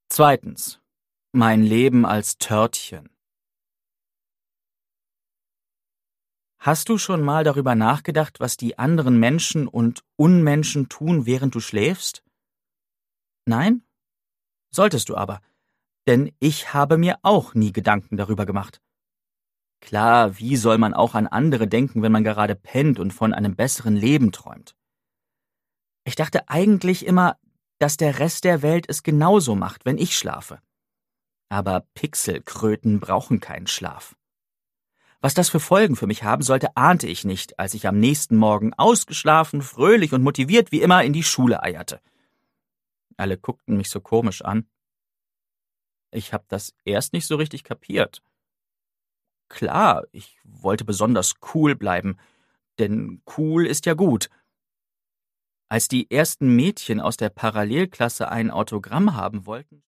Zweitens. Mein Leben als Törtchen. Hast du schon mal darüber nachgedacht, was die anderen Menschen und Unmenschen tun, während du schläfst? Nein? Solltest du aber, denn ich habe mir auch nie Gedanken darüber gemacht. Klar, wie soll man auch an andere denken, wenn man gerade pennt und von einem besseren Leben träumt? Ich dachte eigentlich immer, dass der Rest der Welt es genauso macht, wenn ich schlafe. Aber Pixelkröten brauchen keinen Schlaf. Was das für Folgen für mich haben sollte, ahnte ich nicht, als ich am nächsten Morgen ausgeschlafen, fröhlich und motiviert wie immer in die Schule eierte. Alle guckten mich so komisch an. Ich habe das erst nicht so richtig kapiert. Klar, ich wollte besonders cool bleiben, denn cool ist ja gut. Als die ersten Mädchen aus der Parallelklasse ein Autogramm haben wollten,